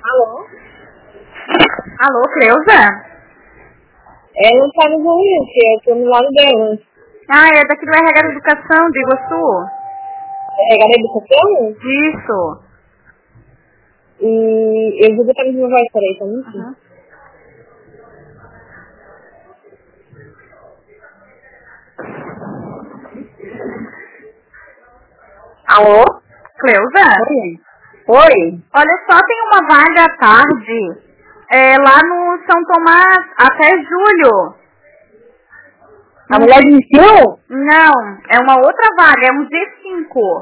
Alô? Alô, Cleusa? Ela não tá no reunião, eu tô no lado dela. Ah, é daqui do RH da Educação, de Iguaçu. RH da Educação? Isso. E eu vou botar no meu voz, peraí, tá muito? Uhum. Alô? Cleusa? Oi? Olha só, tem uma vaga à tarde. Lá no São Tomás, até julho. A mulher desistiu? Não, é uma outra vaga, é um G5.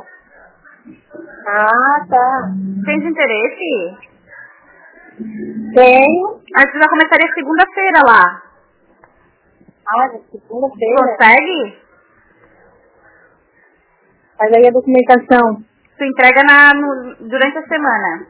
Ah, tá. Tens interesse? Tenho. Aí você já começaria segunda-feira lá. Ah, já segunda-feira. Consegue? Mas aí a documentação. Tu entrega durante a semana.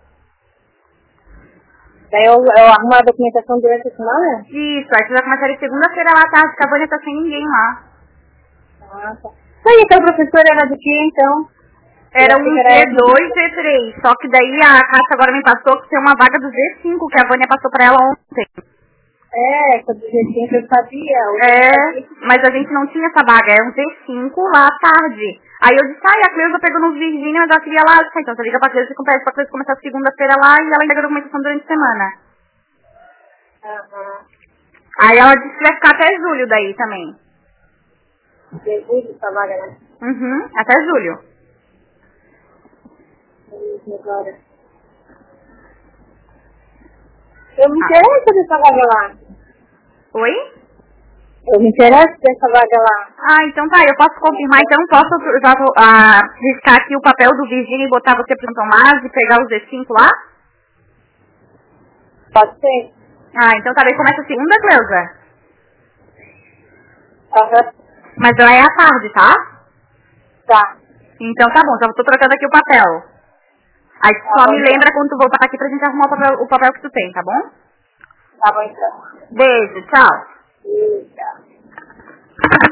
Daí eu arrumo a documentação durante a semana? Isso, aí você já começaria segunda-feira lá à tarde, que a Vânia tá sem ninguém lá. Ah, tá. Aí, então, professora era do que, então? Era um G2, G3, só que daí a Cássia agora me passou que tem uma vaga do G5, que a Vânia passou pra ela ontem. Essa do G5 eu sabia. Mas a gente não tinha essa vaga, é um G5 lá à tarde. Aí eu disse, a Cleusa pegou no Virgínia, mas ela queria lá. Eu disse, então você liga pra Cleusa e pede pra Cleusa começar segunda-feira lá e ela entrega a documentação durante a semana. Aham. Aí ela disse que vai ficar até julho daí também. Jesus, essa vaga, né? Uhum, até julho. Agora. Eu me interesso dessa vaga lá. Oi? Eu me interesso dessa vaga lá. Ah, então tá, eu posso confirmar, então posso já riscar aqui o papel do Virgínia e botar você pro Tomás e pegar os D5 lá? Pode ser? Ah, então tá, daí começa a segunda, Cleusa. Aham. Mas lá é à tarde, tá? Tá. Então tá bom, já tô trocando aqui o papel. Aí Tá só bom, me então. lembra quando tu voltar aqui pra gente arrumar o papel que tu tem, tá bom? Tá bom, então. Beijo, tchau. Eita.